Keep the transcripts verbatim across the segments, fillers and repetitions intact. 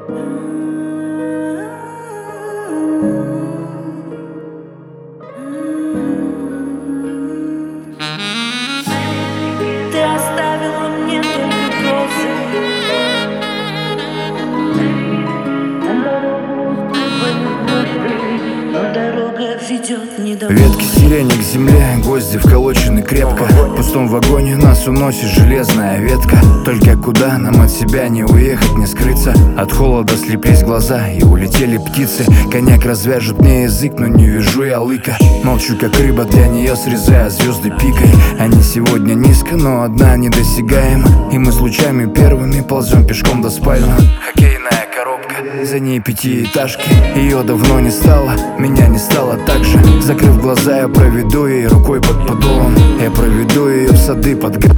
Ты оставила мне только грозы. Но дорога ведет не домой. Ветки сирени к земле, гвозди вколочены крепко. В пустом вагоне нас уносит железная ветка. Только куда нам от себя не уехать, не скрыться? От холода слеплись глаза и улетели птицы. Коньяк развяжет мне язык, но не вижу я лыка. Молчу как рыба, для нее срезая звезды пикой. Они сегодня низко, но одна недосягаема. И мы с лучами первыми ползем пешком до спальни. Хоккейная коробка, за ней пятиэтажки. Ее давно не стало, меня не стало так же. Закрыв глаза, я проведу ей рукой под подолом. Я проведу ее в сады под г...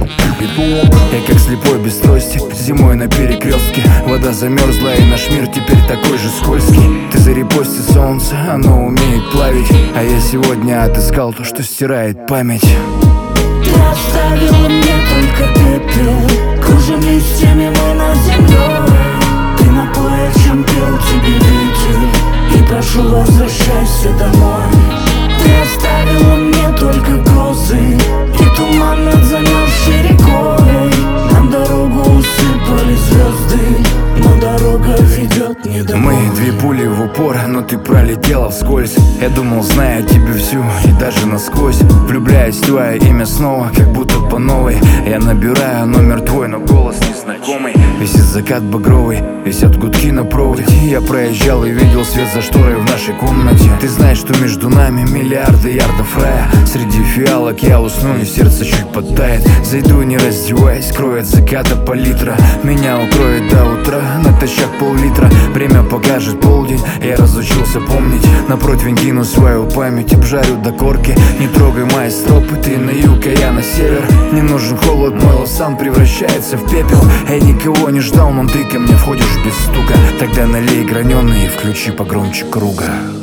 Я как слепой без трости, зимой на перекрестке. Вода замерзла и наш мир теперь такой же скользкий. Ты зарепости солнце, оно умеет плавить. А я сегодня отыскал то, что стирает память. Ты оставила мне только пепел. Кружим листьями мы над землей. Ты напоя, чем пел тебе ветер. И прошу, возвращайся домой. Ты оставила мне только грозы и туман над замерзшей рекой. Нам дорогу усыпали звезды, но дорога ведет не домой. Мы две пули в упор, но ты пролетела вскользь. Я думал, зная тебе всю и даже насквозь. Влюбляюсь в твое имя снова, как будто по новой. Я набираю номер твой, но голос незнакомый. Висит закат багровый, висят гудки на проводе. Я проезжал и видел свет за шторой в нашей комнате. Ты знаешь, что между нами миллиарды ярдов рая. Среди фиалок я усну и сердце чуть подтает. Зайду не раздеваясь, кроет заката палитра. Меня укроет до утра, натощак пол-литра. Время покажет полдень, я разучился помнить. На противень кину свою память, обжарю до корки. Не трогай мои стропы, ты на юг, а я на север. Не нужен холод, мой лосан превращается в пепел. Я никого не ждал, но ты ко мне входишь без стука. Тогда налей граненый и включи погромче круга.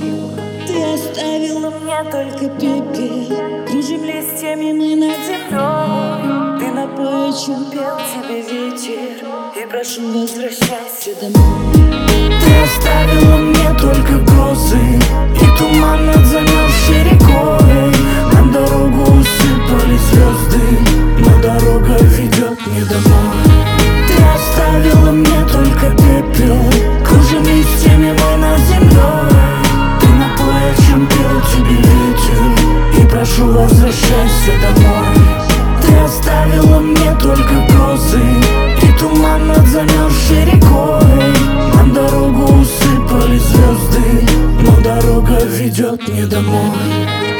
Ты оставила мне только пепел. Кружим листьями мы над землей. Ты напоя, чем пел тебе ветер. И прошу, возвращайся домой. Ты оставила мне только грозы и туман над замерзшей рекой. Нам дорогу усыпали звезды, но дорога ведет не домой. Ты оставила мне только пепел. Кружим листьями мы над землей. Ты напоя, чем пел тебе ветер. И прошу, возвращайся домой. Ты оставила мне только грозы и туман над замерзшей рекой. Нам дорогу усыпали звезды, но дорога ведет не домой.